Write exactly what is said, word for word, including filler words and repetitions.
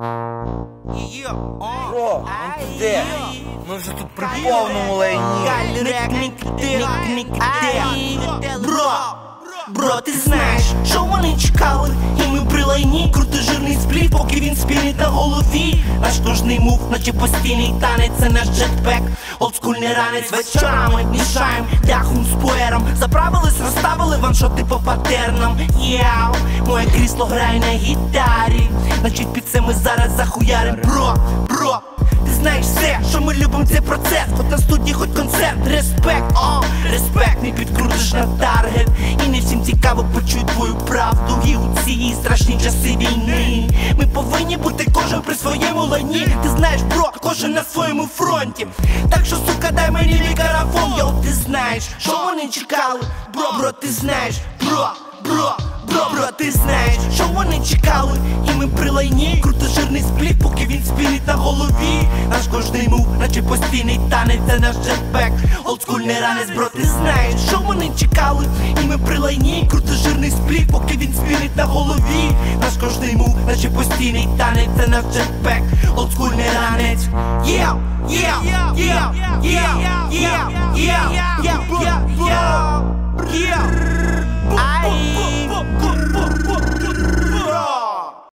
Бро, ну ти де? Ми вже тут при повному лайні. Бро, бро, ти знаєш, що вони чекали? І ми при лайні, крутий жирний спліт, поки він спінить на голові. Наш кожний мув, наче постійний танець, це наш джетпек, олдскульний ранець. Вечорами мішаєм дахом з пуером. Заправились, розставили ваншоти по патернам. Яу, моє крісло грає на гітарі, значить під це ми зараз захуярим. Бро, бро, ти знаєш все, що ми любим цей процес. Хоч на студії, хоч концерт. Респект, о, респект, не підкрутиш на таргет. І не всім цікаво почують твою правду. І у ці страшні часи війни ми повинні бути кожен при своєму лайні. Ти знаєш, бро, кожен на своєму фронті. Так що, сука, дай мені мікрофон. Йоу, ти знаєш, що вони чекали? Бро, бро, ти знаєш, бро, бро, бро, бро, ти знаєш, що вони чекали? І ми при лайні, круто жирний спліт, поки він спінить на голові. Наш кожний мув, наче постійний танець, це наш джетпек, олдскульний ранець. Бро, ти знаєш, що вони чекали? І ми при лайні, круто жирний спліт, поки він спінить на голові. Наш кожний мув, наче постійний танець, це наш джетпек, олдскульний ранець. Єу, єу, єу, єу, єу, єу, єу, єу, єу. Ай,